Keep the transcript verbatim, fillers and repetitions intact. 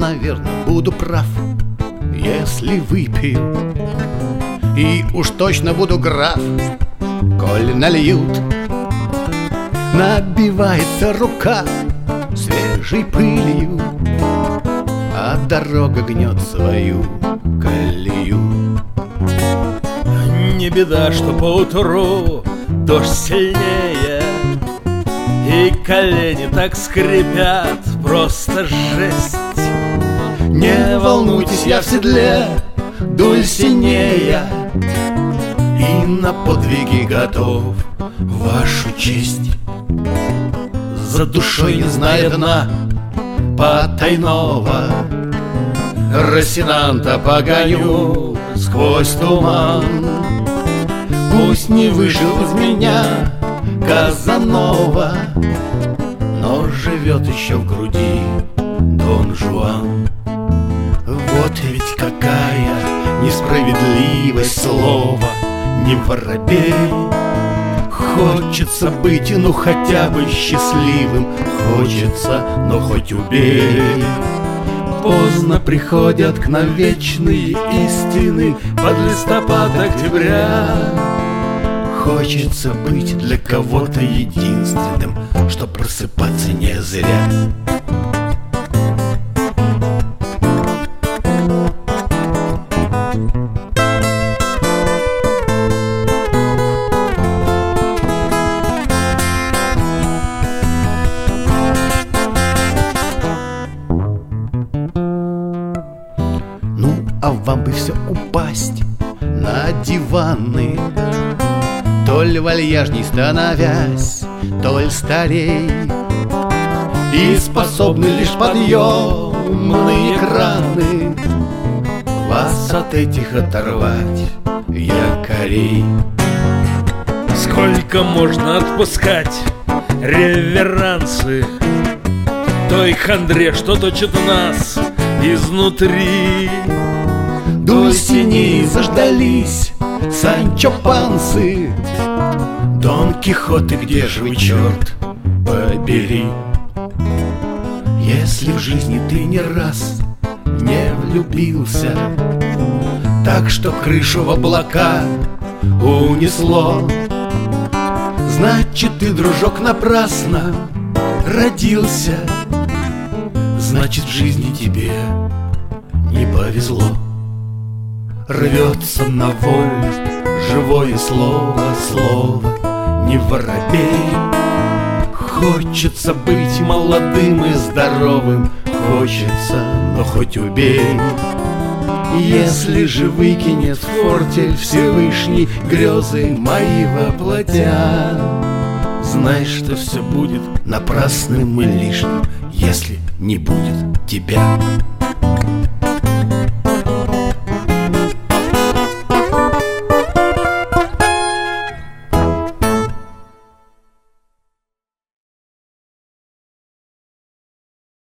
наверное, буду прав, если выпью. И уж точно буду граф, коль нальют. Набивается рука свежей пылью, а дорога гнет свою колею. Не беда, что поутру дождь сильнее, и колени так скрипят, просто жесть. Не волнуйтесь, я в седле Дульсинея, и на подвиги готов вашу честь. За душой, не зная дна потайного, Росинанта погоню сквозь туман. Пусть не вышел из меня Казанова, но живет еще в груди Дон Жуан. Вот ведь какая несправедливость слова, не воробей. Хочется быть, ну хотя бы счастливым, хочется, но хоть убей. Поздно приходят к нам вечные истины под листопад октября. Хочется быть для кого-то единственным, чтоб просыпаться не зря. А вам бы все упасть на диваны, толь вальяжней становясь, толь старей, и способны лишь подъемные экраны вас от этих оторвать якорей. Сколько можно отпускать реверансы той хандре, что точит нас изнутри? Дульсинеи заждались, Санчо Пансы, Дон Кихоты, где же вы, черт побери? Если в жизни ты не раз не влюбился, так что крышу в облака унесло, значит, ты, дружок, напрасно родился. Значит, в жизни тебе не повезло. Рвется на волю живое слово, слово, не воробей. Хочется быть молодым и здоровым, хочется, но хоть убей. Если же выкинет фортель Всевышний грезы мои воплотя, знай, что все будет напрасным и лишним, если не будет тебя.